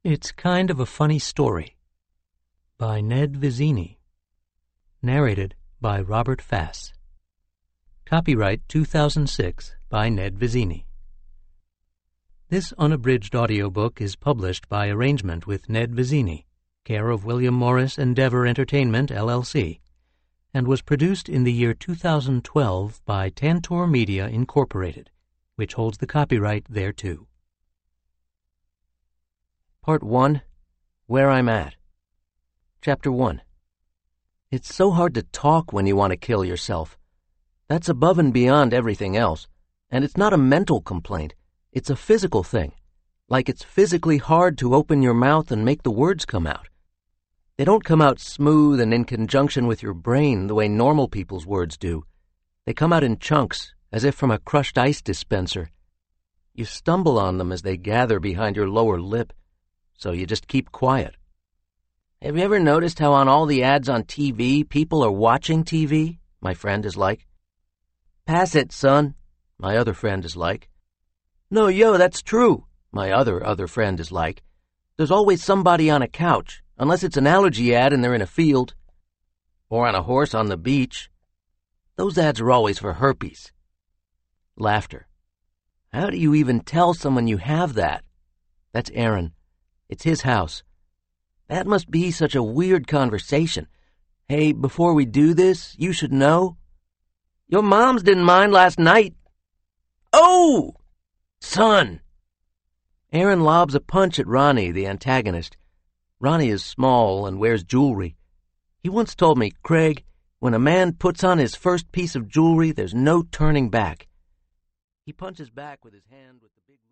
It's Kind of a Funny Story by Ned Vizzini. Narrated by Robert Fass. Copyright 2006 by Ned Vizzini. This unabridged audiobook is published by arrangement with Ned Vizzini, care of William Morris Endeavor Entertainment, LLC, and was produced in the year 2012 by Tantor Media, Incorporated, which holds the copyright thereto. Part 1, Where I'm At. Chapter 1. It's so hard to talk when you want to kill yourself. That's above and beyond everything else, and it's not a mental complaint. It's a physical thing, like it's physically hard to open your mouth and make the words come out. They don't come out smooth and in conjunction with your brain the way normal people's words do. They come out in chunks, as if from a crushed ice dispenser. You stumble on them as they gather behind your lower lip, so you just keep quiet. Have you ever noticed how on all the ads on TV, people are watching TV? My friend is like. Pass it, son, my other friend is like. No, yo, that's true, my other friend is like. There's always somebody on a couch, unless it's an allergy ad and they're in a field. Or on a horse on the beach. Those ads are always for herpes. Laughter. How do you even tell someone you have that? That's Aaron. It's his house. That must be such a weird conversation. Hey, before we do this, you should know. Your moms didn't mind last night. Oh! Son! Aaron lobs a punch at Ronnie, the antagonist. Ronnie is small and wears jewelry. He once told me, Craig, when a man puts on his first piece of jewelry, there's no turning back. He punches back with his hand with the big